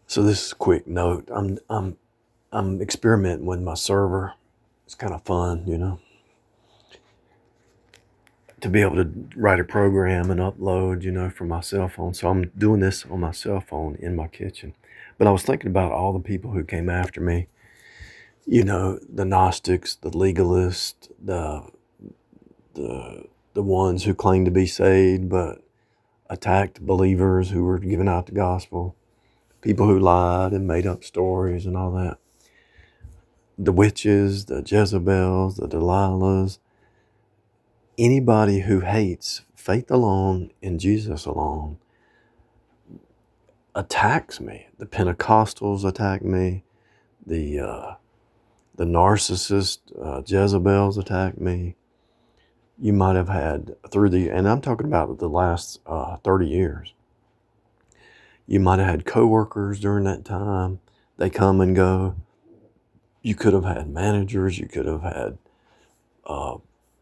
So this is a quick note. I'm experimenting with my server. It's kind of fun, to be able to write a program and upload, from my cell phone. So I'm doing this on my cell phone in my kitchen. But I was thinking about all the people who came after me, the Gnostics, the legalists, the ones who claimed to be saved but attacked believers who were giving out the gospel, people who lied and made up stories and all that. The witches, the Jezebels, the Delilahs, anybody who hates faith alone in Jesus alone attacks me. The Pentecostals attack me. The narcissist Jezebels attack me. You might have had and I'm talking about the last 30 years. You might have had coworkers during that time. They come and go. You could have had managers. You could have had uh,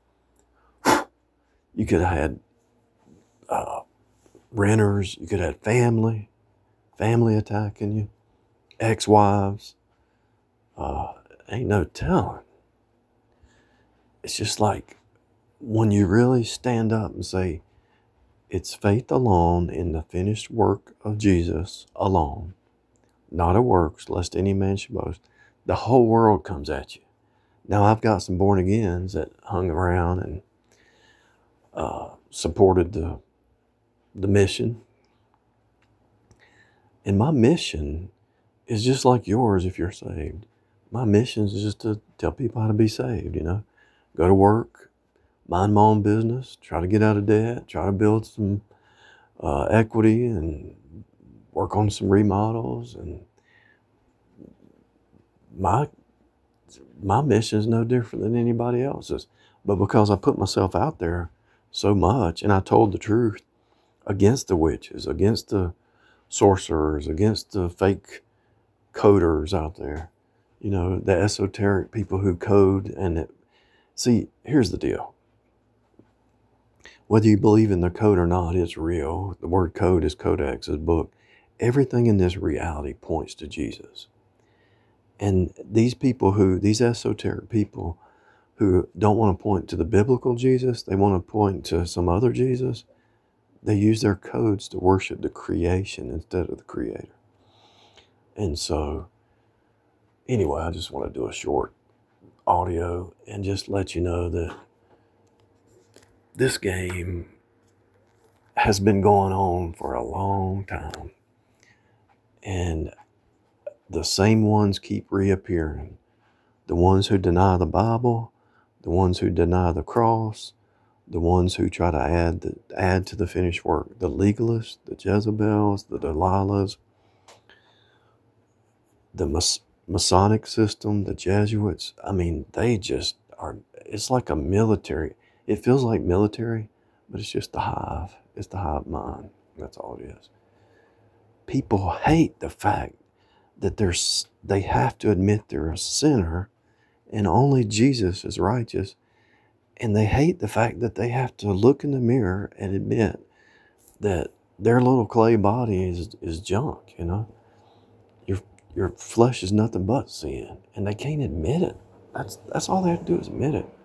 renters. You could have family attacking you, ex-wives. Ain't no telling. It's just like when you really stand up and say, it's faith alone in the finished work of Jesus alone, not of works, lest any man should boast. The whole world comes at you. Now, I've got some born agains that hung around and supported the mission. And my mission is just like yours if you're saved. My mission is just to tell people how to be saved, Go to work, mind my own business, try to get out of debt, try to build some equity and work on some remodels. And my mission is no different than anybody else's. But because I put myself out there so much and I told the truth against the witches, against the sorcerers, against the fake coders out there, the esoteric people who code. See, here's the deal. Whether you believe in the code or not, it's real. The word code is codex, is book. Everything in this reality points to Jesus. And these esoteric people who don't want to point to the biblical Jesus, they want to point to some other Jesus, they use their codes to worship the creation instead of the creator. And so, anyway, I just want to do a short audio and just let you know that this game has been going on for a long time. And the same ones keep reappearing. The ones who deny the Bible, the ones who deny the cross, the ones who try to add to the finished work, the legalists, the Jezebels, the Delilahs, the Masonic system, the Jesuits. I mean, they just are, it's like a military. It feels like military, but it's just the hive. It's the hive mind. That's all it is. People hate the fact that they have to admit they're a sinner and only Jesus is righteous. And they hate the fact that they have to look in the mirror and admit that their little clay body is junk, Your flesh is nothing but sin. And they can't admit it. That's all they have to do is admit it.